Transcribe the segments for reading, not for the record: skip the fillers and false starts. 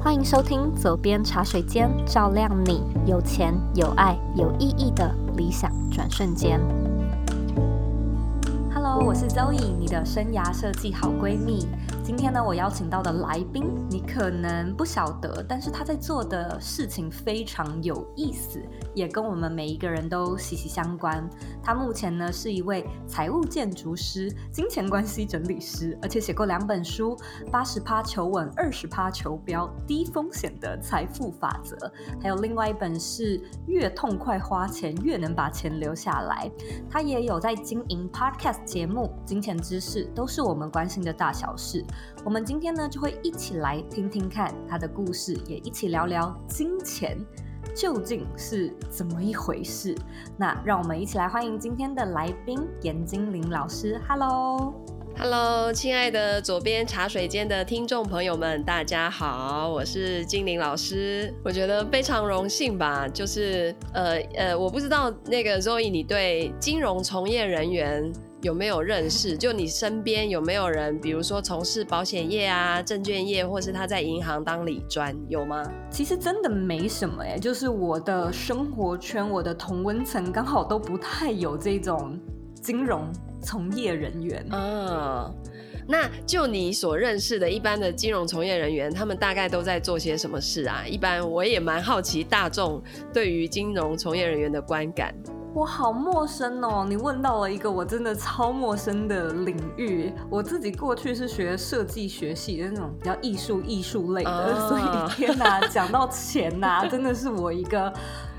欢迎收听左边茶水间，照亮你有钱有爱有意义的理想转瞬间。Hello， 我是 Zoe， 你的生涯设计好闺蜜。今天呢，我邀请到的来宾，你可能不晓得，但是他在做的事情非常有意思，也跟我们每一个人都息息相关。他目前呢是一位财务建筑师、金钱关系整理师，而且写过2本书，80%求稳，20%求标，低风险的财富法则。还有另外一本是越痛快花钱，越能把钱留下来。他也有在经营 Podcast 节目，金钱知识都是我们关心的大小事。我们今天呢就会一起来听听看他的故事，也一起聊聊金钱究竟是怎么一回事。那让我们一起来欢迎今天的来宾严金玲老师。 Hello， 亲爱的左边茶水间的听众朋友们，大家好，我是金玲老师。我觉得非常荣幸吧，就是我不知道那个 Zoe 你对金融从业人员有没有认识？就你身边有没有人，比如说从事保险业啊、证券业，或是他在银行当理专，有吗？ 其实真的没什么耶，就是我的生活圈、我的同温层刚好都不太有这种金融从业人员。 那就你所认识的一般的金融从业人员，他们大概都在做些什么事啊？一般我也蛮好奇大众对于金融从业人员的观感。 我好陌生哦，你问到了一个我真的超陌生的领域。我自己过去是学设计学系的那种比较艺术类的，所以天哪，讲到钱哪，真的是我一个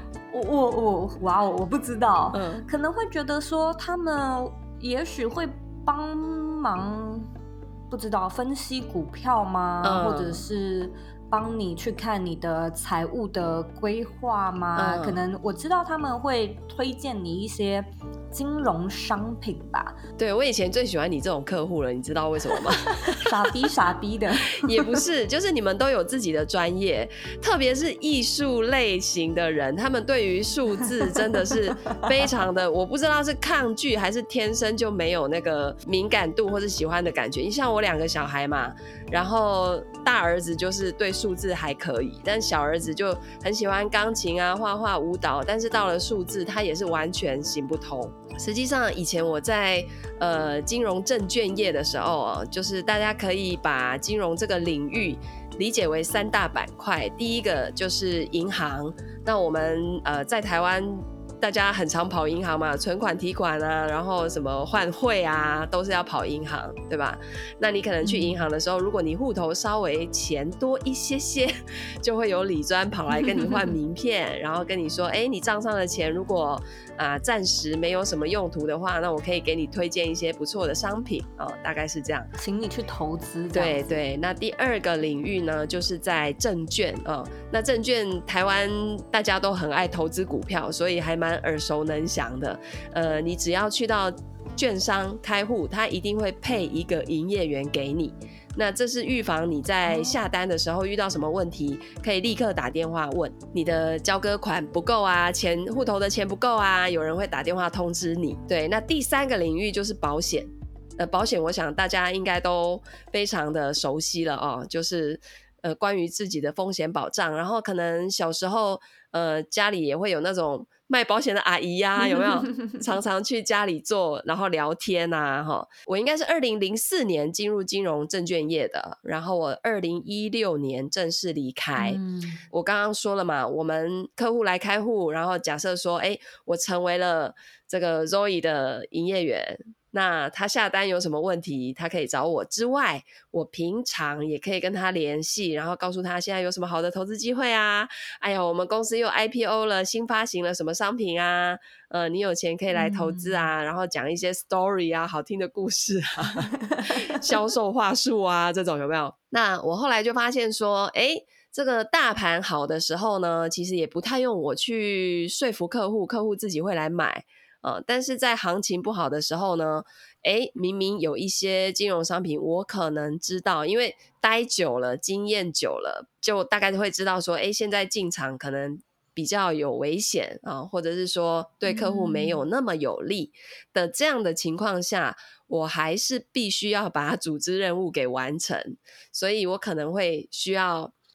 我不知道，可能会觉得说他们也许会帮忙，不知道分析股票吗？或者是帮你去看你的财务的规划吗？可能我知道他们会推荐你一些金融商品吧。 对，我以前最喜欢你这种客户了，你知道为什么吗？ 傻逼的也不是，就是你们都有自己的专业，特别是艺术类型的人，他们对于数字真的是非常的，我不知道是抗拒还是天生就没有那个敏感度或是喜欢的感觉。你像我2个小孩嘛，然后大儿子就是对数字还可以，但小儿子就很喜欢钢琴啊、画画、舞蹈，但是到了数字他也是完全行不通。实际上以前我在金融证券业的时候，就是大家可以把金融这个领域理解为3大板块。第一个就是银行，那我们在台湾大家很常跑银行嘛，存款提款啊，然后什么换汇啊，都是要跑银行，对吧？那你可能去银行的时候，如果你户头稍微钱多一些，就会有理专跑来跟你换名片，然后跟你说，你账上的钱如果暂时没有什么用途的话，那我可以给你推荐一些不错的商品，大概是这样， 请你去投资。 对，那第2个领域呢，就是在证券那证券台湾大家都很爱投资股票，所以还蛮耳熟能详的。你只要去到券商开户，他一定会配一个营业员给你。那这是预防你在下单的时候遇到什么问题，可以立刻打电话问。你的交割款不够啊，户头的钱不够啊，有人会打电话通知你。对，那第3个领域就是保险。保险我想大家应该都非常的熟悉了就是关于自己的风险保障，然后可能小时候家里也会有那种卖保险的阿姨啊，有没有常常去家里做然后聊天啊。我应该是2004年进入金融证券业的，然后我2016年正式离开。我刚刚说了嘛，我们客户来开户，然后假设说我成为了这个 Zoe 的营业员，那他下单有什么问题他可以找我之外，我平常也可以跟他联系，然后告诉他现在有什么好的投资机会啊，我们公司又 IPO 了，新发行了什么商品啊，你有钱可以来投资啊，然后讲一些 story 啊，好听的故事啊销售话术啊，这种有没有？那我后来就发现说这个大盘好的时候呢，其实也不太用我去说服客户，客户自己会来买。但是在行情不好的时候呢，明明有一些金融商品我可能知道，因为待久了经验久了，就大概会知道说现在进场可能比较有危险或者是说对客户没有那么有利的这样的情况下，我还是必须要把组织任务给完成，所以我可能会需要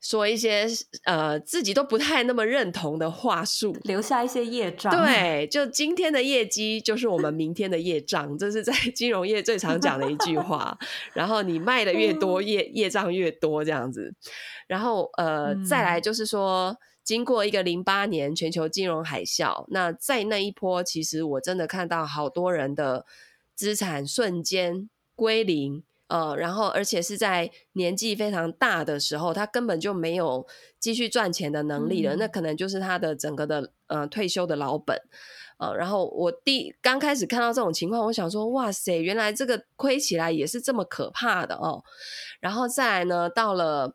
说一些自己都不太那么认同的话术， 留下一些业障。 对，就今天的业绩就是我们明天的业障，这是在金融业最常讲的一句话。然后你卖的越多，业障越多这样子。然后再来就是说，经过一个08年全球金融海啸，那在那一波，其实我真的看到好多人的资产瞬间归零。然后而且是在年纪非常大的时候，他根本就没有继续赚钱的能力了，那可能就是他的整个的退休的老本。然后我刚开始看到这种情况，我想说哇塞，原来这个亏起来也是这么可怕的哦。然后再来呢，到了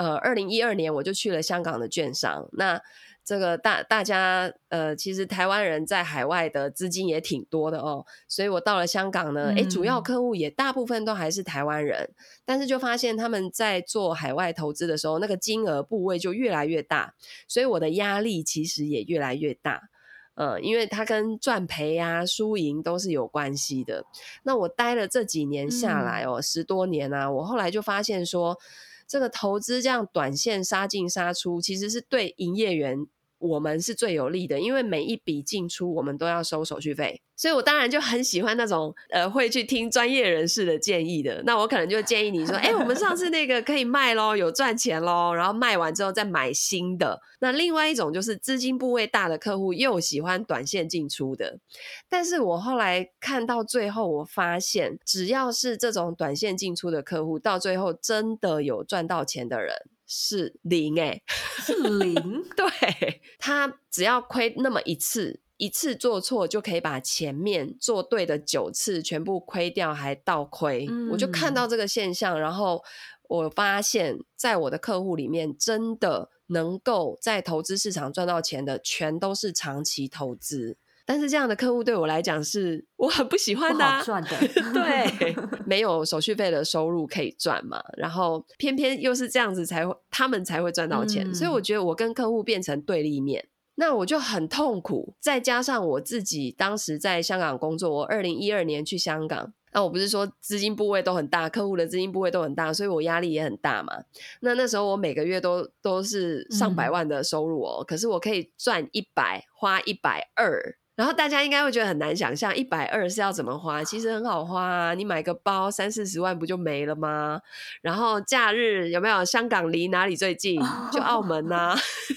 2012年我就去了香港的券商，那这个大家其实台湾人在海外的资金也挺多的哦，所以我到了香港呢，主要客户也大部分都还是台湾人，但是就发现他们在做海外投资的时候，那个金额部位就越来越大，所以我的压力其实也越来越大。因为它跟赚赔啊输赢都是有关系的。那我待了这几年下来10多年啊，我后来就发现说，这个投资这样短线杀进杀出，其实是对营业员我们是最有利的，因为每一笔进出我们都要收手续费，所以我当然就很喜欢那种会去听专业人士的建议的。那我可能就建议你说我们上次那个可以卖咯，有赚钱咯，然后卖完之后再买新的。那另外一种就是资金部位大的客户又喜欢短线进出的，但是我后来看到最后，我发现只要是这种短线进出的客户，到最后真的有赚到钱的人是零是零对，他只要亏那么一次做错就可以把前面做对的9次全部亏掉，还倒亏。我就看到这个现象，然后我发现在我的客户里面，真的能够在投资市场赚到钱的全都是长期投资，但是这样的客户对我来讲是我很不喜欢的不好赚的对，没有手续费的收入可以赚嘛，然后偏偏又是这样子他们才会赚到钱，所以我觉得我跟客户变成对立面，那我就很痛苦。再加上我自己当时在香港工作，我2012年去香港，那我不是说资金部位都很大，客户的资金部位都很大，所以我压力也很大嘛。那时候我每个月都是上百万的收入可是我可以赚100花120，然后大家应该会觉得很难想象120是要怎么花，其实很好花啊，你买个包30-40万不就没了吗？然后假日有没有香港离哪里最近？就澳门啊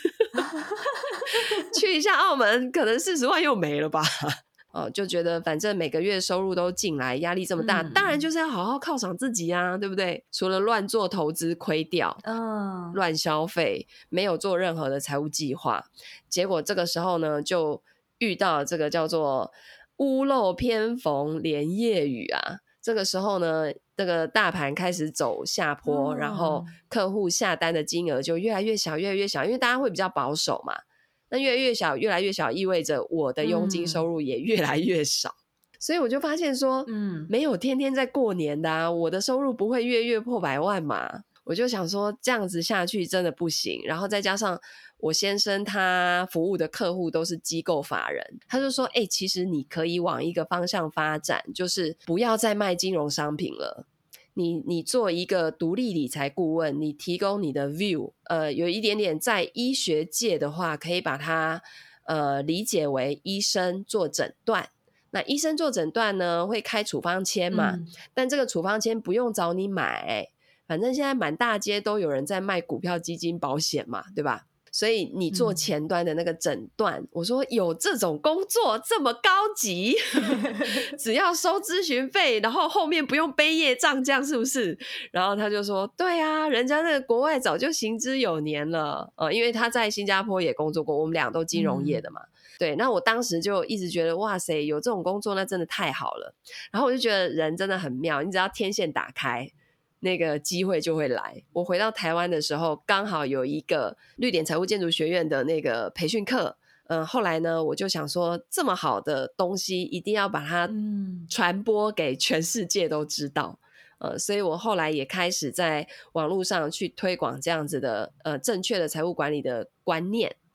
去一下澳门可能40万又没了吧就觉得反正每个月收入都进来，压力这么大，当然就是要好好犒赏自己啊，对不对？除了乱做投资亏掉乱消费，没有做任何的财务计划，结果这个时候呢就遇到这个叫做屋漏偏逢连夜雨啊。这个时候呢，这个大盘开始走下坡，然后客户下单的金额就越来越小越来越小，因为大家会比较保守嘛，那越来越小意味着我的佣金收入也越来越少，所以我就发现说没有天天在过年的啊，我的收入不会月破100万嘛。我就想说这样子下去真的不行，然后再加上我先生他服务的客户都是机构法人，他就说其实你可以往一个方向发展，就是不要再卖金融商品了，你做一个独立理财顾问，你提供你的 view， 有一点点在医学界的话可以把它理解为医生做诊断，那医生做诊断呢会开处方签嘛，但这个处方签不用找你买，反正现在满大街都有人在卖股票基金保险嘛，对吧？所以你做前端的那个诊断，我说有这种工作这么高级只要收咨询费，然后后面不用背业账，这样是不是？然后他就说对啊，人家那个国外早就行之有年了因为他在新加坡也工作过，我们俩都金融业的嘛对，那我当时就一直觉得哇塞，有这种工作那真的太好了，然后我就觉得人真的很妙，你只要天线打开那个机会就会来。我回到台湾的时候刚好有一个绿点财务建筑学院的那个培训课后来呢我就想说这么好的东西一定要把它传播给全世界都知道所以我后来也开始在网络上去推广这样子的正确的财务管理的观念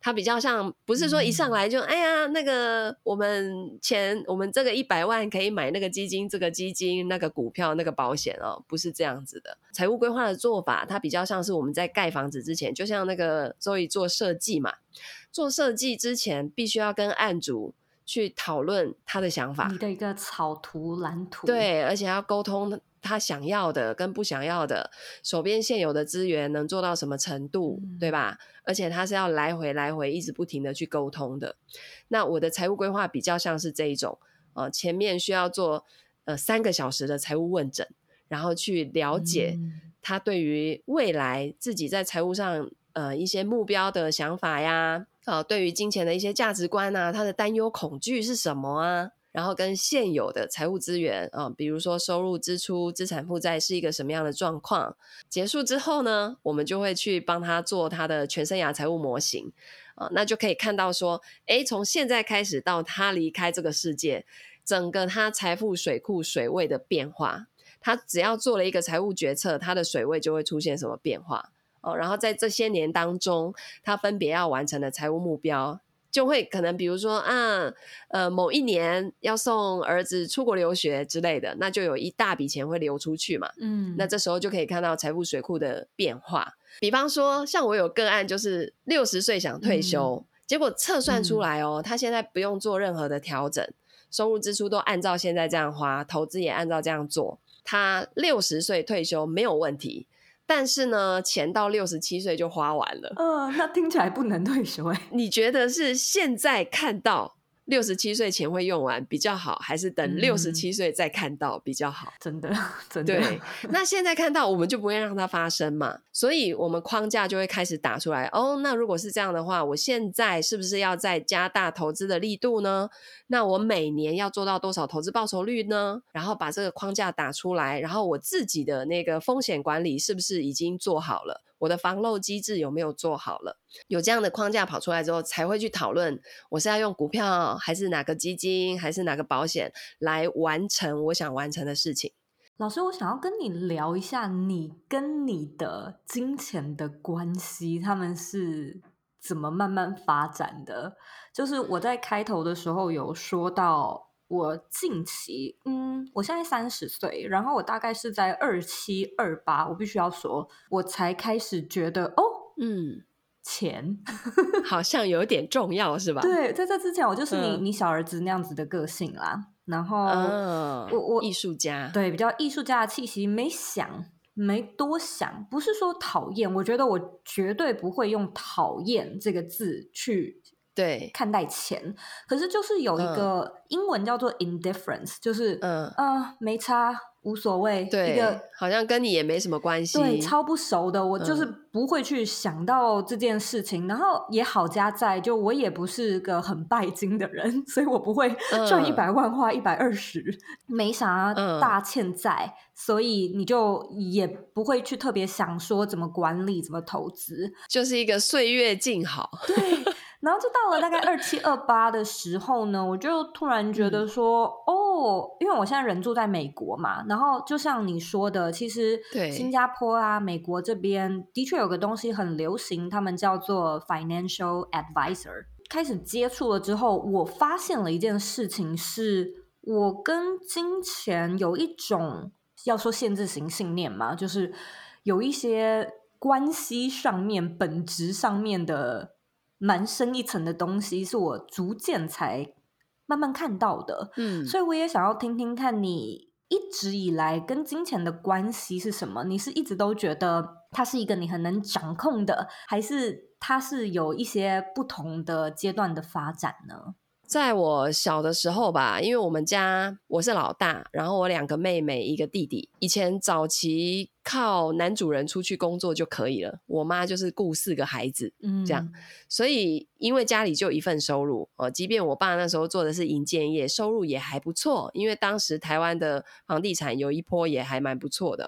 它比较像不是说一上来就哎呀那个我们这个100万可以买那个基金这个基金那个股票那个保险哦，不是这样子的。财务规划的做法它比较像是我们在盖房子之前，就像那个Zoe做设计嘛，做设计之前必须要跟案主去讨论他的想法， 你的一个草图蓝图， 对，而且要沟通他想要的跟不想要的，手边现有的资源能做到什么程度，对吧？而且他是要来回一直不停的去沟通的。那我的财务规划比较像是这一种，前面需要做3个小时的财务问诊，然后去了解他对于未来自己在财务上一些目标的想法呀，对于金钱的一些价值观啊，他的担忧恐惧是什么啊，然后跟现有的财务资源比如说收入支出资产负债是一个什么样的状况，结束之后呢，我们就会去帮他做他的全生涯财务模型那就可以看到说从现在开始到他离开这个世界，整个他财富水库水位的变化，他只要做了一个财务决策，他的水位就会出现什么变化然后在这些年当中他分别要完成的财务目标就会可能比如说某一年要送儿子出国留学之类的，那就有一大笔钱会流出去嘛那这时候就可以看到财富水库的变化。比方说像我有个案就是60岁想退休结果测算出来他现在不用做任何的调整，收入支出都按照现在这样花，投资也按照这样做，他60岁退休没有问题，但是呢钱到67岁就花完了那听起来不能退休你觉得是现在看到67岁前会用完比较好，还是等67岁再看到比较好？ 真的对，那现在看到我们就不会让它发生嘛，所以我们框架就会开始打出来那如果是这样的话，我现在是不是要再加大投资的力度呢？那我每年要做到多少投资报酬率呢？然后把这个框架打出来，然后我自己的那个风险管理是不是已经做好了，我的防漏机制有没有做好了，有这样的框架跑出来之后才会去讨论我是要用股票还是哪个基金还是哪个保险来完成我想完成的事情。 老师，我想要跟你聊一下你跟你的金钱的关系，他们是怎么慢慢发展的。就是我在开头的时候有说到我近期我现在30岁，然后我大概是在27、28，我必须要说我才开始觉得钱好像有点重要是吧？ 对，在这之前我就是你小儿子那样子的个性啦，然后我艺术家， 对，比较艺术家的气息，没多想，不是说讨厌，我觉得我绝对不会用讨厌这个字去对看待钱，可是就是有一个英文叫做 indifference， 就是没差无所谓， 对， 一个好像跟你也没什么关系， 对，超不熟的，我就是不会去想到这件事情，然后也好加在就我也不是个很拜金的人，所以我不会赚100万花120，没啥大欠债，所以你就也不会去特别想说怎么管理怎么投资， 就是一个岁月静好。 对，然后就到了大概27、28的时候呢，我就突然觉得说因为我现在人住在美国嘛，然后就像你说的，其实新加坡啊美国这边的确有个东西很流行，他们叫做 financial advisor。 开始接触了之后，我发现了一件事情，是我跟金钱有一种要说限制型信念嘛，就是有一些关系上面本质上面的蛮深一层的东西，是我逐渐才慢慢看到的。所以我也想要听听看你一直以来跟金钱的关系是什么？你是一直都觉得它是一个你很能掌控的，还是它是有一些不同的阶段的发展呢？ 在我小的时候吧，因为我们家我是老大，然后我2个妹妹1个弟弟，以前早期靠男主人出去工作就可以了，我妈就是顾4个孩子这样，所以因为家里就一份收入即便我爸那时候做的是营建业，收入也还不错，因为当时台湾的房地产有一波也还蛮不错的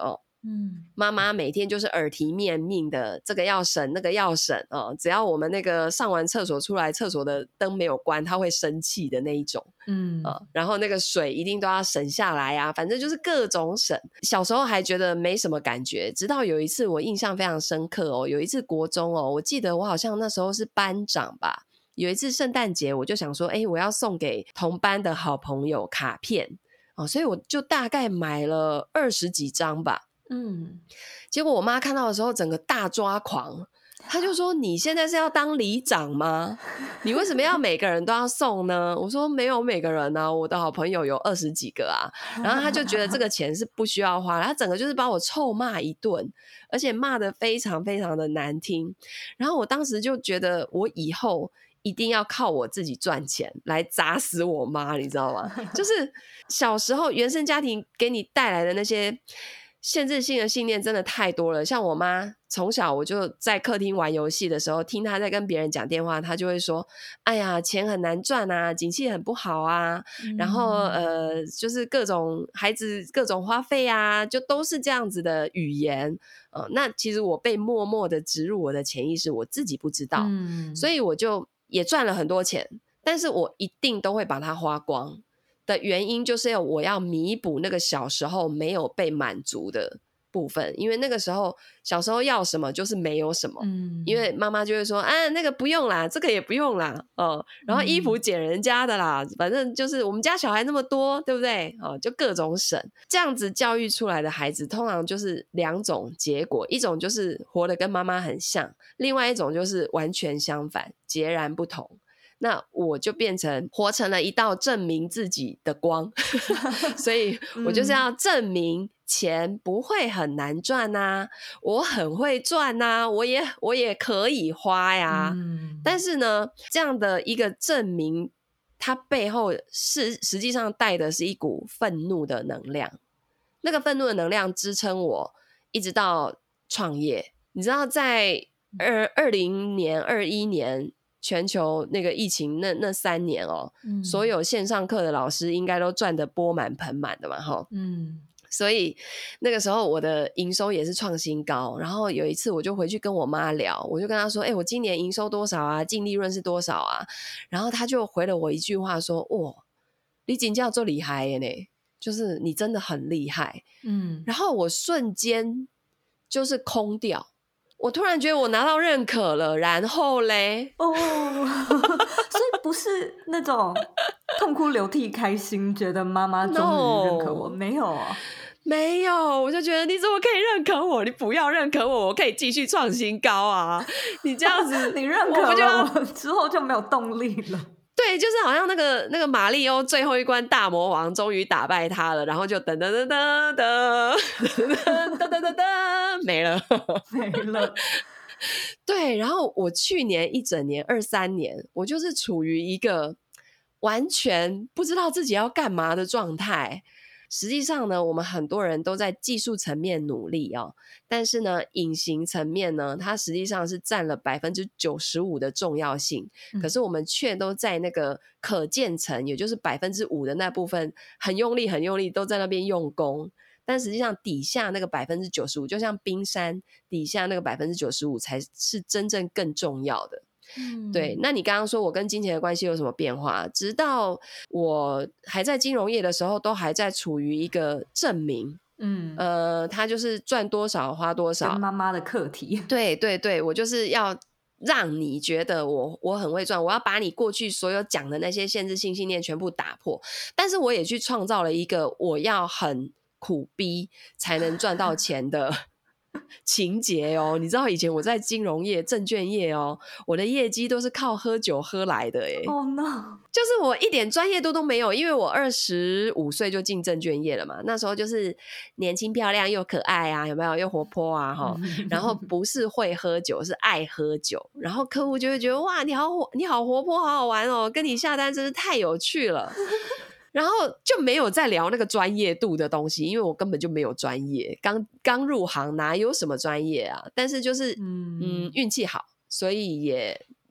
妈妈每天就是耳提面命的，这个要省那个要省只要我们那个上完厕所出来，厕所的灯没有关，她会生气的那一种。然后那个水一定都要省下来啊，反正就是各种省。小时候还觉得没什么感觉，直到有一次我印象非常深刻有一次国中我记得我好像那时候是班长吧，有一次圣诞节我就想说我要送给同班的好朋友卡片所以我就大概买了20几张吧。结果我妈看到的时候整个大抓狂，她就说你现在是要当里长吗？你为什么要每个人都要送呢？我说没有每个人啊，我的好朋友有20几个啊。然后她就觉得这个钱是不需要花，她整个就是把我臭骂一顿，而且骂得非常非常的难听。然后我当时就觉得我以后一定要靠我自己赚钱来砸死我妈，你知道吗？就是小时候原生家庭给你带来的那些限制性的信念真的太多了。像我妈从小我就在客厅玩游戏的时候，听她在跟别人讲电话，她就会说哎呀钱很难赚啊，景气很不好啊，然后就是各种孩子各种花费啊，就都是这样子的语言那其实我被默默的植入我的潜意识，我自己不知道所以我就也赚了很多钱，但是我一定都会把它花光的原因就是我要弥补那个小时候没有被满足的部分，因为那个时候小时候要什么就是没有什么因为妈妈就会说那个不用啦，这个也不用啦然后衣服捡人家的啦反正就是我们家小孩那么多对不对就各种省。这样子教育出来的孩子通常就是2种结果，一种就是活得跟妈妈很像，另外一种就是完全相反，截然不同。那我就变成活成了一道证明自己的光所以我就是要证明钱不会很难赚啊，我很会赚啊，我也可以花呀但是呢这样的一个证明它背后实际上带的是一股愤怒的能量，那个愤怒的能量支撑我一直到创业。你知道在20年21年全球那个疫情那3年所有线上课的老师应该都赚得钵满盆满的嘛所以那个时候我的营收也是创新高。然后有一次我就回去跟我妈聊，我就跟她说我今年营收多少啊，净利润是多少啊，然后她就回了我一句话说你真的很厉害耶呢，就是你真的很厉害然后我瞬间就是空掉，我突然觉得我拿到认可了，然后嘞所以不是那种痛哭流涕开心觉得妈妈终于认可我没有没有，我就觉得你怎么可以认可我，你不要认可我，我可以继续创新高啊你这样子你认可了我之后就没有动力了对，就是好像那个马里欧最后一关大魔王终于打败他了，然后就噔噔噔噔噔噔噔噔噔没了对，然后我去年一整年23年我就是处于一个完全不知道自己要干嘛的状态。实际上呢我们很多人都在技术层面努力但是呢隐形层面呢它实际上是占了95%的重要性可是我们却都在那个可见层也就是5%的那部分很用力很用力都在那边用功，但实际上底下那个95%就像冰山底下那个95%才是真正更重要的对。那你刚刚说我跟金钱的关系有什么变化，直到我还在金融业的时候都还在处于一个证明他就是赚多少花多少， 跟妈妈的课题对对对，我就是要让你觉得我很会赚，我要把你过去所有讲的那些限制性信念全部打破，但是我也去创造了一个我要很苦逼才能赚到钱的情节你知道以前我在金融业证券业我的业绩都是靠喝酒喝来的 no 就是我一点专业度都没有，因为我25岁就进证券业了嘛，那时候就是年轻漂亮又可爱啊，有没有，又活泼啊然后不是会喝酒是爱喝酒，然后客户就会觉得哇你好活泼好好玩跟你下单真是太有趣了然后就没有再聊那个专业度的东西，因为我根本就没有专业，刚入行哪有什么专业啊，但是就是运气好，所以也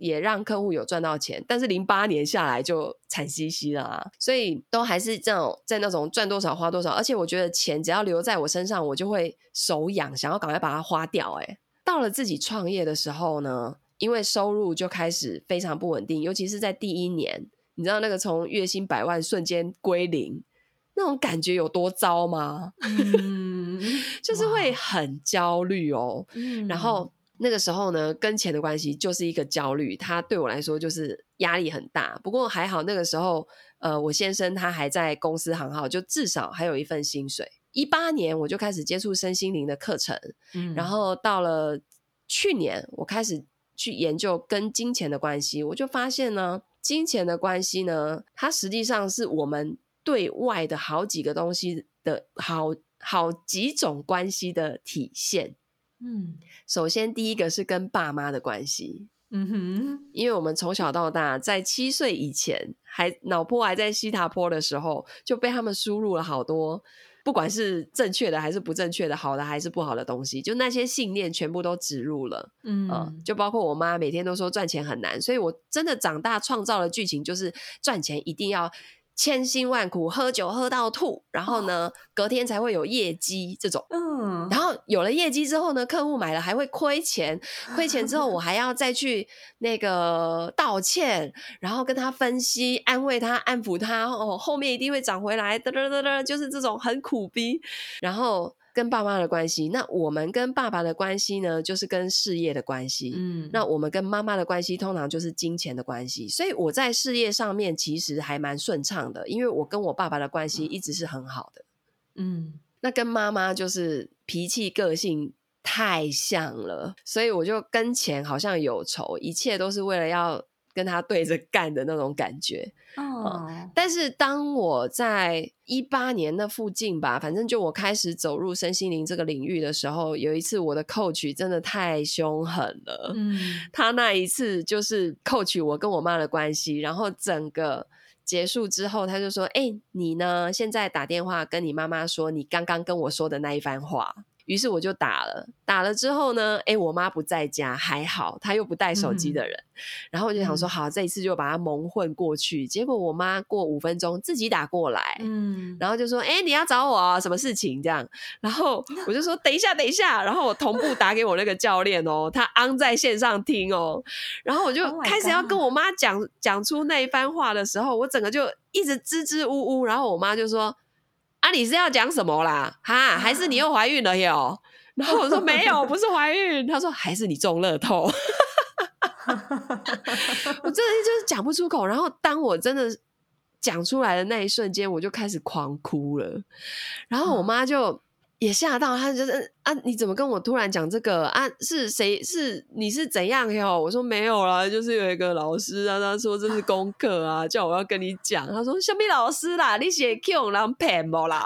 也让客户有赚到钱，但是08年下来就惨兮兮了啊，所以都还是这种在那种赚多少花多少，而且我觉得钱只要留在我身上，我就会手痒，想要赶快把它花掉。到了自己创业的时候呢，因为收入就开始非常不稳定，尤其是在第一年，你知道那个从月薪100万瞬间归零那种感觉有多糟吗？就是会很焦虑哦。然后那个时候呢，跟钱的关系就是一个焦虑，它对我来说就是压力很大。不过还好那个时候我先生他还在公司行号，就至少还有一份薪水。18年我就开始接触身心灵的课程，然后到了去年我开始去研究跟金钱的关系，我就发现呢，金钱的关系呢，它实际上是我们对外的好几个东西的好几种关系的体现。首先第一个是跟爸妈的关系。因为我们从小到大在7岁以前脑波还在西塔波的时候，就被他们输入了好多不管是正确的还是不正确的，好的还是不好的东西，就那些信念全部都植入了。就包括我妈每天都说赚钱很难，所以我真的长大创造的剧情就是赚钱一定要千辛万苦，喝酒喝到吐，然后呢隔天才会有业绩这种。然后有了业绩之后呢，客户买了还会亏钱，亏钱之后我还要再去那个道歉，然后跟他分析，安慰他，安抚他，后面一定会涨回来，就是这种很苦逼。然后跟爸妈的关系，那我们跟爸爸的关系呢，就是跟事业的关系。那我们跟妈妈的关系通常就是金钱的关系。所以我在事业上面其实还蛮顺畅的，因为我跟我爸爸的关系一直是很好的。那跟妈妈就是脾气个性太像了，所以我就跟钱好像有仇，一切都是为了要跟他对着干的那种感觉。但是当我在18年那附近吧，反正就我开始走入身心灵这个领域的时候，有一次我的 coach 真的太凶狠了。他那一次就是 coach 我跟我妈的关系，然后整个结束之后他就说你呢现在打电话跟你妈妈说你刚刚跟我说的那一番话。于是我就打了之后呢我妈不在家，还好她又不带手机的人。然后我就想说好，这一次就把她蒙混过去。结果我妈过5分钟自己打过来，然后就说你要找我什么事情这样。然后我就说等一下，然后我同步打给我那个教练他昂在线上听然后我就开始要跟我妈讲出那一番话的时候，我整个就一直支支吾吾。然后我妈就说你是要讲什么啦？还是你又怀孕了哟？然后我说没有，不是怀孕。她说还是你中乐透。我真的就是讲不出口。然后当我真的讲出来的那一瞬间，我就开始狂哭了。然后我妈就也吓到，她就是你怎么跟我突然讲这个是谁？你是怎样哟？我说没有啦，就是有一个老师他说这是功课叫我要跟你讲。他说什么老师啦？你是去人骗我啦？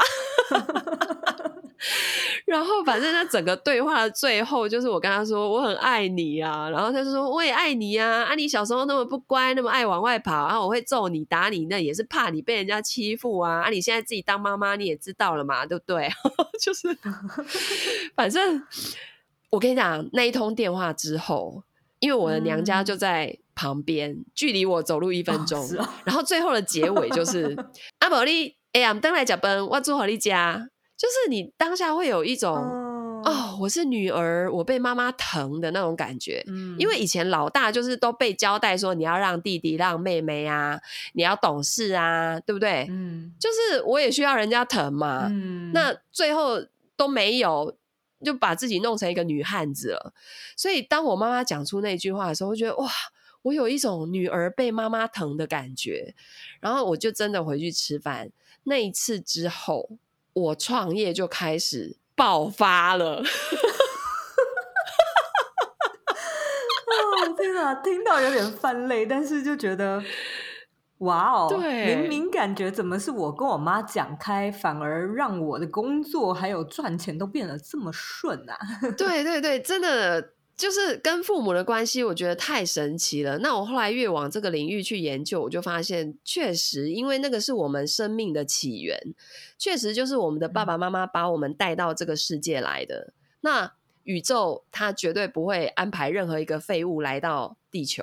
然后反正他整个对话的最后就是我跟他说我很爱你啊，然后他就说我也爱你啊，你小时候那么不乖，那么爱往外跑我会揍你打你，那也是怕你被人家欺负你现在自己当妈妈你也知道了嘛，对不对？就是反正我跟你讲，那一通电话之后，因为我的娘家就在旁边，距离我走路1分钟然后最后的结尾就是不你回来吃饭我煮给你吃，就是你当下会有一种我是女儿，我被妈妈疼的那种感觉。因为以前老大就是都被交代说你要让弟弟让妹妹你要懂事对不对？就是我也需要人家疼嘛。那最后都没有，就把自己弄成一个女汉子了。所以当我妈妈讲出那句话的时候，我觉得哇，我有一种女儿被妈妈疼的感觉。然后我就真的回去吃饭。那一次之后，我创业就开始爆发了。 天哪，听到有点泛泪，但是就觉得哇对， 明明感觉怎么是我跟我妈讲开，反而让我的工作还有赚钱都变得这么顺对对对，真的就是跟父母的关系我觉得太神奇了。那我后来越往这个领域去研究，我就发现确实因为那个是我们生命的起源，确实就是我们的爸爸妈妈把我们带到这个世界来的。那宇宙它绝对不会安排任何一个废物来到地球，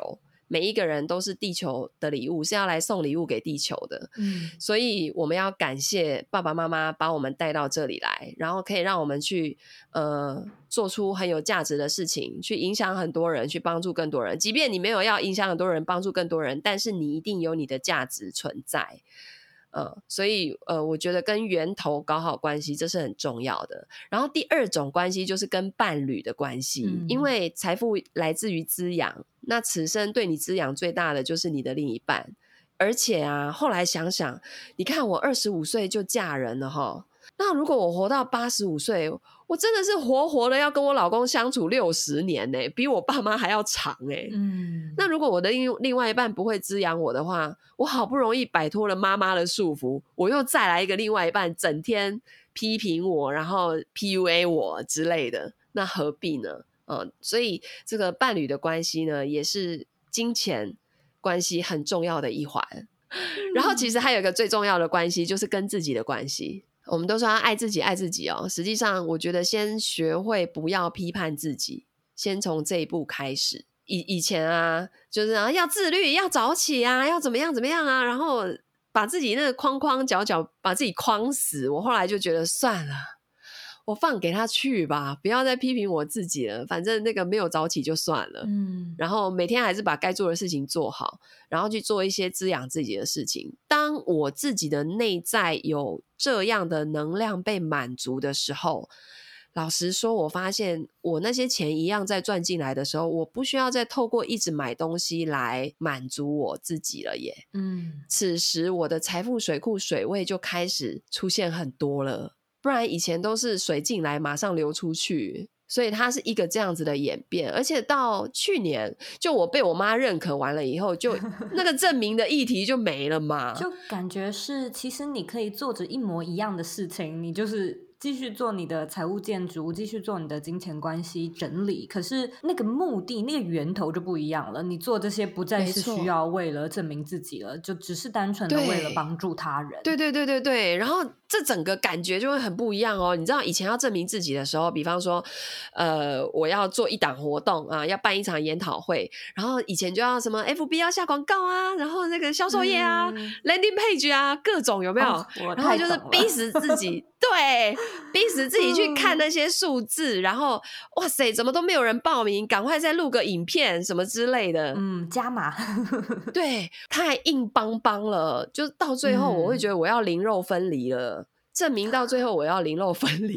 每一个人都是地球的礼物，是要来送礼物给地球的。所以我们要感谢爸爸妈妈把我们带到这里来，然后可以让我们去做出很有价值的事情，去影响很多人，去帮助更多人。即便你没有要影响很多人，帮助更多人，但是你一定有你的价值存在。所以我觉得跟源头搞好关系，这是很重要的。然后第二种关系就是跟伴侣的关系，因为财富来自于滋养，那此生对你滋养最大的就是你的另一半。而且啊，后来想想，你看我25岁就嫁人了齁，那如果我活到85岁，我真的是活活的要跟我老公相处60年呢，比我爸妈还要长欸。那如果我的另外一半不会滋养我的话，我好不容易摆脱了妈妈的束缚，我又再来一个另外一半整天批评我，然后 PUA 我之类的，那何必呢？所以这个伴侣的关系呢，也是金钱关系很重要的一环。然后其实还有一个最重要的关系，就是跟自己的关系。我们都说要爱自己爱自己实际上我觉得先学会不要批判自己，先从这一步开始。以前啊，就是要自律，要早起啊，要怎么样怎么样啊，然后把自己那个框框角角把自己框死。我后来就觉得算了，我放给他去吧，不要再批评我自己了，反正那个没有早起就算了。然后每天还是把该做的事情做好，然后去做一些滋养自己的事情。当我自己的内在有这样的能量被满足的时候，老实说，我发现我那些钱一样在赚进来的时候，我不需要再透过一直买东西来满足我自己了耶。此时我的财富水库水位就开始出现很多了，不然以前都是水进来马上流出去，所以它是一个这样子的演变。而且到去年，就我被我妈认可完了以后，就那个证明的议题就没了嘛。 就感觉是其实你可以做着一模一样的事情，你就是继续做你的财务建筑，继续做你的金钱关系整理，可是那个目的那个源头就不一样了。你做这些不再是需要为了证明自己了，就只是单纯的为了帮助他人。 对对对对对，然后这整个感觉就会很不一样你知道以前要证明自己的时候，比方说我要做一档活动啊，要办一场研讨会，然后以前就要什么 FB 要下广告啊，然后那个销售页啊landing page 啊，各种有没有然后就是逼死自己对，逼死自己去看那些数字然后哇塞怎么都没有人报名，赶快再录个影片什么之类的加码对，太硬邦邦了，就到最后我会觉得我要灵肉分离了证明到最后我要灵肉分离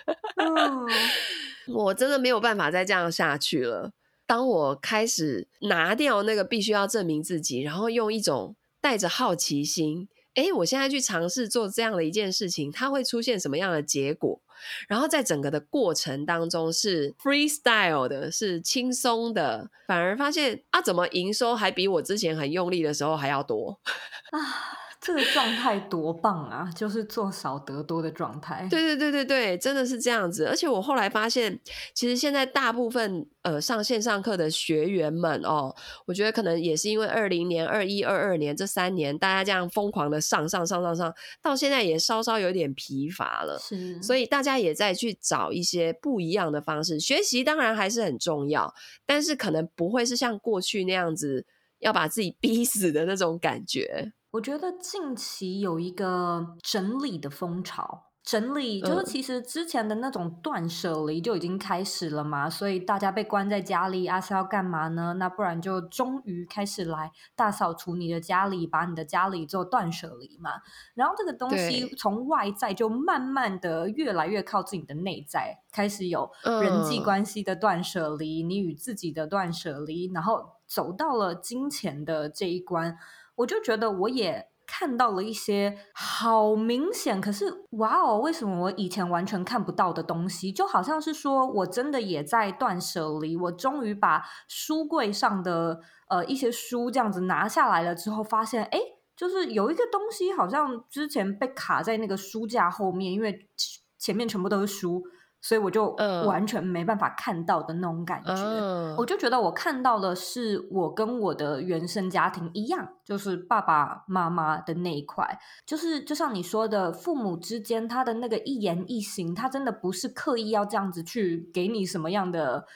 我真的没有办法再这样下去了。当我开始拿掉那个必须要证明自己，然后用一种带着好奇心我现在去尝试做这样的一件事情，它会出现什么样的结果，然后在整个的过程当中是 freestyle 的，是轻松的，反而发现怎么营收还比我之前很用力的时候还要多这个状态多棒啊，就是做少得多的状态。 对对对对对，真的是这样子。而且我后来发现其实现在大部分上线上课的学员们我觉得可能也是因为20年21、22年这3年大家这样疯狂的上到现在也稍稍有点疲乏了， 是， 所以大家也在去找一些不一样的方式学习，当然还是很重要，但是可能不会是像过去那样子要把自己逼死的那种感觉。 我觉得近期有一个整理的风潮，整理就是其实之前的那种断舍离就已经开始了嘛，所以大家被关在家里是要干嘛呢？那不然就终于开始来大扫除你的家里，把你的家里做断舍离嘛。然后这个东西从外在就慢慢的越来越靠近你的内在，开始有人际关系的断舍离，你与自己的断舍离，然后走到了金钱的这一关。我就觉得我也看到了一些好明显，可是为什么我以前完全看不到的东西，就好像是说我真的也在断舍离，我终于把书柜上的一些书这样子拿下来了之后，发现就是有一个东西好像之前被卡在那个书架后面，因为前面全部都是书，所以我就完全没办法看到的那种感觉我就觉得我看到的是我跟我的原生家庭一样，就是爸爸妈妈的那一块，就是就像你说的，父母之间他的那个一言一行，他真的不是刻意要这样子去给你什么样的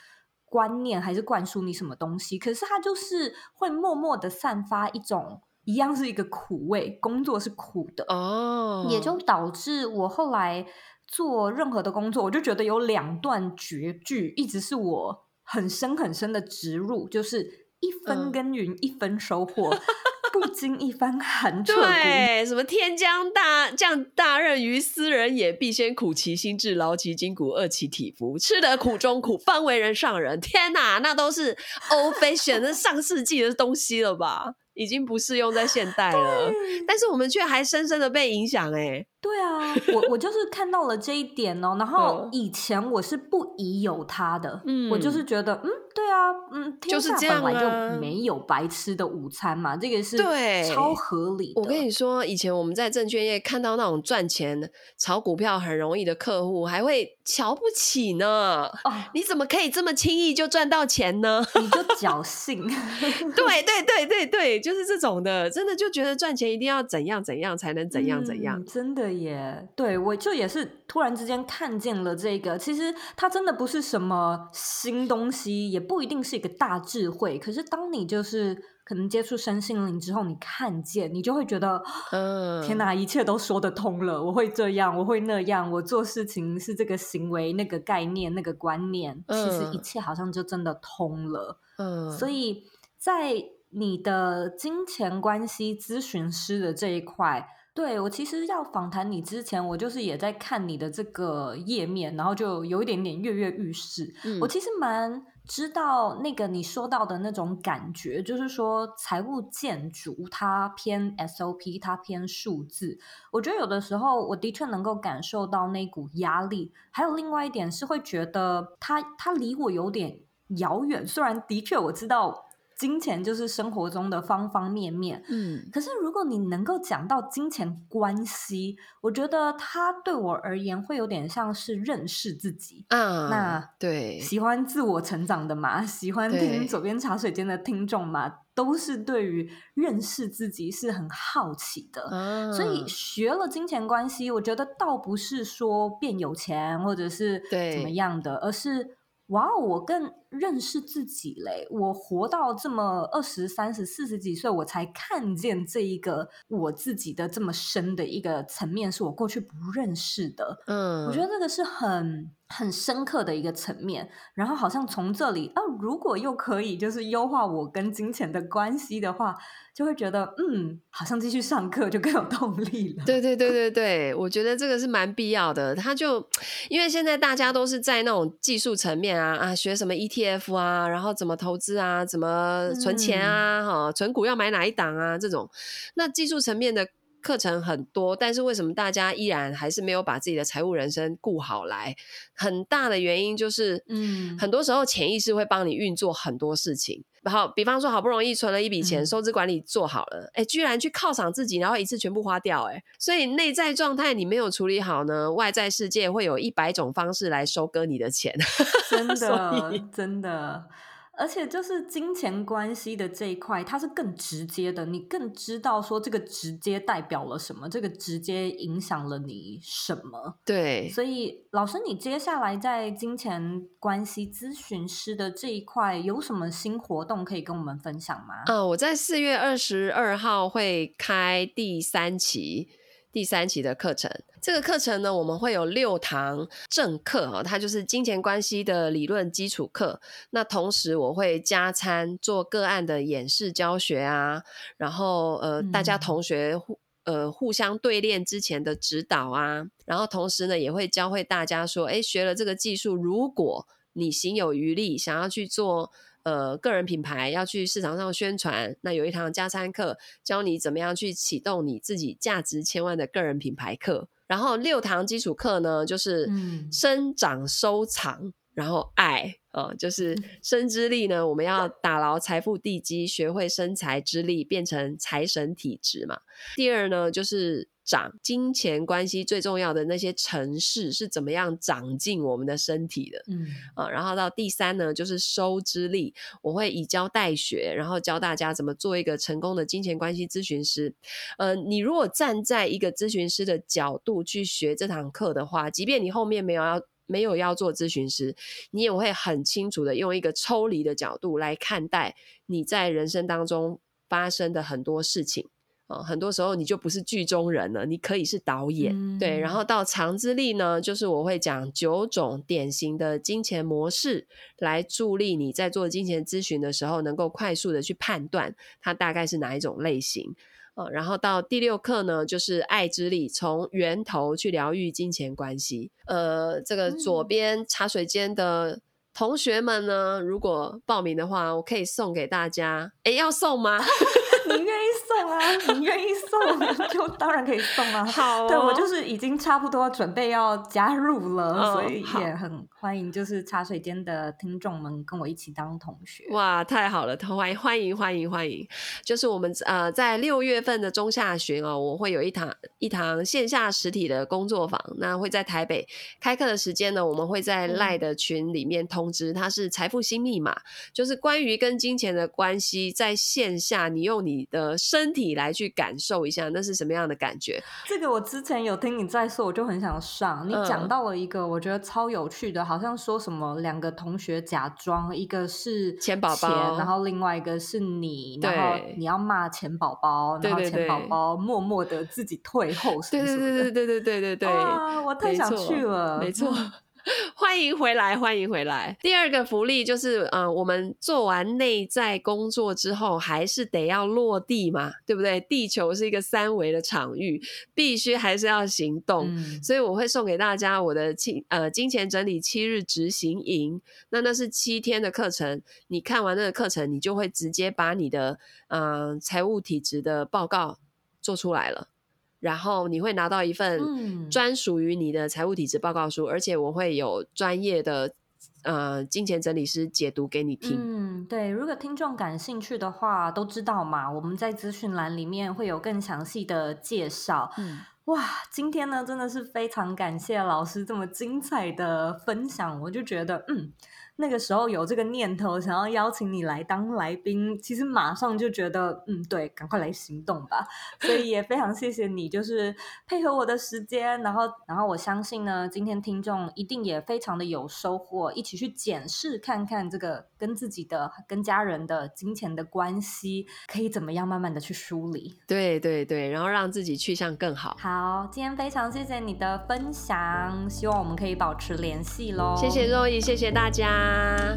观念还是灌输你什么东西，可是它就是会默默的散发一种一样是一个苦味，工作是苦的也就导致我后来做任何的工作，我就觉得有2段绝句一直是我很深很深的植入，就是一分耕耘一分收获不经一番寒彻骨。 对，什么天将降大任于斯人也，必先苦其心志，劳其筋骨，饿其体肤，吃得苦中苦，方为人上人。天哪，那都是 old fashion 的上世纪的东西了吧，已经不适用在现代了，但是我们却还深深的被影响对啊，我就是看到了这一点然后以前我是不疑有他的我就是觉得对啊天下本来就没有白吃的午餐嘛，这个是超合理的。 我跟你说，以前我们在证券业看到那种赚钱炒股票很容易的客户，还会瞧不起呢你怎么可以这么轻易就赚到钱呢？ 你就侥幸对，就是这种的，真的就觉得赚钱一定要怎样怎样才能怎样怎样真的耶。对，我就也是突然之间看见了这个，其实它真的不是什么新东西，也不一定是一个大智慧，可是当你就是可能接触身心灵之后，你看见你就会觉得天哪，一切都说得通了，我会这样我会那样，我做事情是这个行为那个概念那个观念其实一切好像就真的通了所以在你的金钱关系咨询师的这一块，对，我其实要访谈你之前，我就是也在看你的这个页面，然后就有一点点跃跃欲试我其实蛮知道那个你说到的那种感觉，就是说财务建筑它偏 SOP 它偏数字，我觉得有的时候我的确能够感受到那股压力，还有另外一点是会觉得它离我有点遥远，虽然的确我知道金钱就是生活中的方方面面可是如果你能够讲到金钱关系，我觉得它对我而言会有点像是认识自己那对， 喜欢自我成长的嘛，喜欢听左边茶水间的听众嘛，都是对于认识自己是很好奇的所以学了金钱关系，我觉得倒不是说变有钱或者是怎么样的，而是哇我更认识自己嘞，我活到这么20、30、40几岁，我才看见这一个我自己的这么深的一个层面，是我过去不认识的我觉得这个是很深刻的一个层面，然后好像从这里如果又可以就是优化我跟金钱的关系的话，就会觉得好像继续上课就更有动力了。 对，我觉得这个是蛮必要的。他就因为现在大家都是在那种技术层面学什么 ETF 然后怎么投资怎么存钱存股要买哪一档这种，那技术层面的课程很多，但是为什么大家依然还是没有把自己的财务人生顾好来？很大的原因就是很多时候潜意识会帮你运作很多事情。好，比方说好不容易存了一笔钱收支管理做好了居然去犒赏自己，然后一次全部花掉所以内在状态你没有处理好呢，外在世界会有100种方式来收割你的钱真的而且就是金钱关系的这一块，它是更直接的，你更知道说这个直接代表了什么，这个直接影响了你什么。 对， 所以老师你接下来在金钱关系咨询师的这一块有什么新活动可以跟我们分享吗？ 我在4月22号会开第3期的课程。这个课程呢，我们会有6堂正课它就是金钱关系的理论基础课。那同时我会加餐做个案的演示教学然后大家同学互相对练之前的指导然后同时呢也会教会大家说学了这个技术，如果你行有余力想要去做个人品牌，要去市场上宣传，那有一堂加餐课教你怎么样去启动你自己价值千万的个人品牌课。然后6堂基础课呢就是生长收藏然后爱就是生之力呢我们要打牢财富地基，学会生财之力，变成财神体质嘛。第二呢就是长金钱关系最重要的那些程式是怎么样长进我们的身体的然后到第3呢就是收之力，我会以教代学，然后教大家怎么做一个成功的金钱关系咨询师你如果站在一个咨询师的角度去学这堂课的话，即便你后面没有没有要做咨询师，你也会很清楚的用一个抽离的角度来看待你在人生当中发生的很多事情。很多时候你就不是剧中人了，你可以是导演。对，然后到长之力呢，就是我会讲9种典型的金钱模式，来助力你在做金钱咨询的时候能够快速的去判断它大概是哪一种类型。然后到第6课呢，就是爱之力，从源头去疗愈金钱关系。这个左边茶水间的同学们呢，如果报名的话，我可以送给大家。要送吗？ 你愿意送啊？你愿意送就当然可以送啊。 好对，我就是已经差不多准备要加入了，所以好也很欢迎就是茶水间的听众们跟我一起当同学。 哇，太好了，欢迎！就是我们在6月份的中下旬我会有一堂线下实体的工作坊，那会在台北开课的时间呢，我们会在 LINE 的群里面通知，它是财富新密码，就是关于跟金钱的关系，在线下你用你的身体来去感受一下，那是什么样的感觉。 这个我之前有听你在说，我就很想上。你讲到了一个我觉得超有趣的，好像说什么2个同学假装，一个是钱宝宝， 然后另外一个是你，然后你要骂钱宝宝，然后钱宝宝默默的自己退后什么什么的。 对， 哇，我太想去了。 没错。欢迎回来。第2个福利就是我们做完内在工作之后还是得要落地嘛，对不对？地球是一个3维的场域，必须还是要行动。所以我会送给大家我的金钱整理7日执行营，那是7天的课程，你看完那个课程你就会直接把你的财务体质的报告做出来了，然后你会拿到一份专属于你的财务体质报告书，而且我会有专业的金钱整理师解读给你听。 对，如果听众感兴趣的话，都知道嘛，我们在资讯栏里面会有更详细的介绍。哇，今天呢真的是非常感谢老师这么精彩的分享，我就觉得那个时候有这个念头想要邀请你来当来宾，其实马上就觉得对，赶快来行动吧。所以也非常谢谢你就是配合我的时间，然后我相信呢今天听众一定也非常的有收获，一起去检视看看这个跟自己的跟家人的金钱的关系可以怎么样慢慢的去梳理。 对，然后让自己去向更好。 好，今天非常谢谢你的分享，希望我们可以保持联系咯。 谢谢若仪，谢谢大家。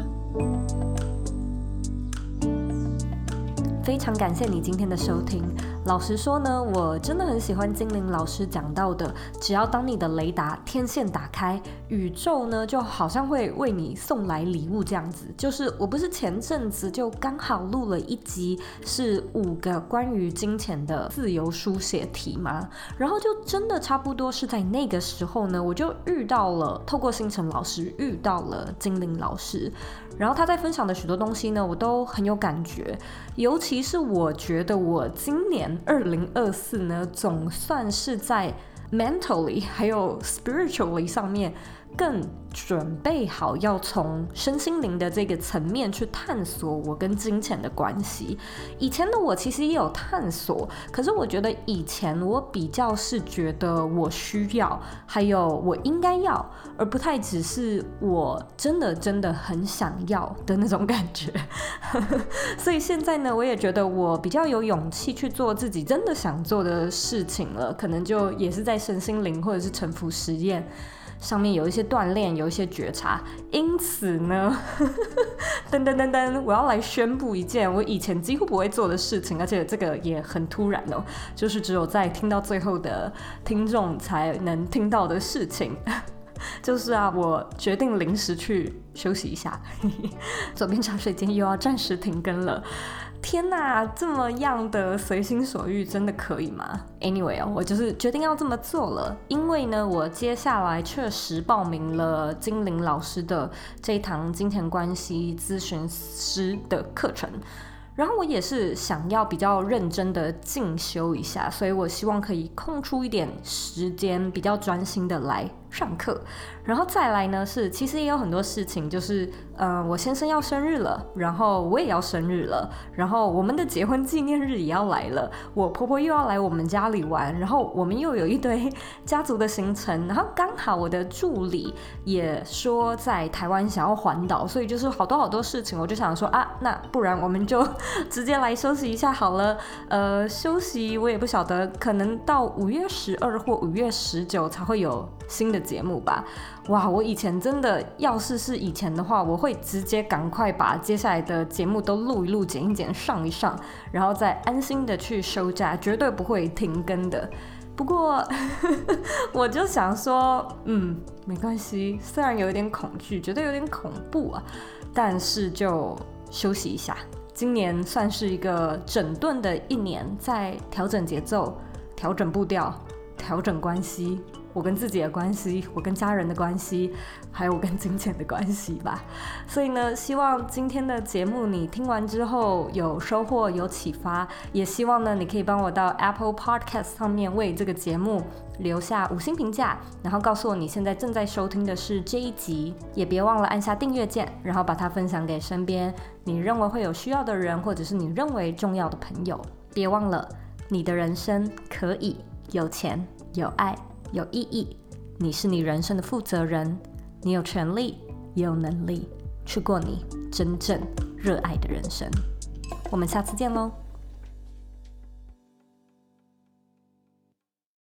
非常感谢你今天的收听。老实说呢，我真的很喜欢精灵老师讲到的，只要当你的雷达天线打开，宇宙呢就好像会为你送来礼物这样子。就是我不是前阵子就刚好录了一集是5个关于金钱的自由书写题吗？然后就真的差不多是在那个时候呢，我就透过星辰老师遇到了精灵老师，然后他在分享的许多东西呢，我都很有感觉，尤其是我觉得我今年2024呢，总算是在 mentally 还有 spiritually 上面更准备好要从身心灵的这个层面去探索我跟金钱的关系。以前的我其实也有探索，可是我觉得以前我比较是觉得我需要，还有我应该要，而不太只是我真的很想要的那种感觉。所以现在呢，我也觉得我比较有勇气去做自己真的想做的事情了，可能就也是在身心灵或者是臣服实验上面有一些锻炼，有一些觉察。因此呢噔，我要来宣布一件我以前几乎不会做的事情，而且这个也很突然哦，就是只有在听到最后的听众才能听到的事情。就是我决定临时去休息一下。左边茶水间又要暂时停更了。天哪，这么样的随心所欲真的可以吗？ Anyway 我就是决定要这么做了，因为呢我接下来确实报名了精灵老师的这一堂金钱关系咨询师的课程，然后我也是想要比较认真的进修一下，所以我希望可以空出一点时间比较专心的来上课。然后再来呢是，其实也有很多事情，就是我先生要生日了，然后我也要生日了，然后我们的结婚纪念日也要来了，我婆婆又要来我们家里玩，然后我们又有一堆家族的行程，然后刚好我的助理也说在台湾想要环岛，所以就是好多事情，我就想说啊，那不然我们就直接来休息一下好了。休息我也不晓得，可能到5月12或5月19才会有新的节目吧。哇，我以前真的要是以前的话，我会直接赶快把接下来的节目都录一录、剪一剪、上一上，然后再安心的去休假，绝对不会停更的。不过我就想说，没关系，虽然有一点恐惧，觉得有点恐怖啊，但是就休息一下。今年算是一个整顿的一年，在调整节奏、调整步调、调整关系，我跟自己的关系，我跟家人的关系，还有我跟金钱的关系吧。所以呢，希望今天的节目你听完之后有收获、有启发，也希望呢你可以帮我到 Apple Podcast 上面为这个节目留下5星评价，然后告诉我你现在正在收听的是这一集，也别忘了按下订阅键，然后把它分享给身边你认为会有需要的人，或者是你认为重要的朋友。别忘了，你的人生可以有钱、有爱、有意义，你是你人生的负责人，你有权利也有能力去过你真正热爱的人生。我们下次见咯。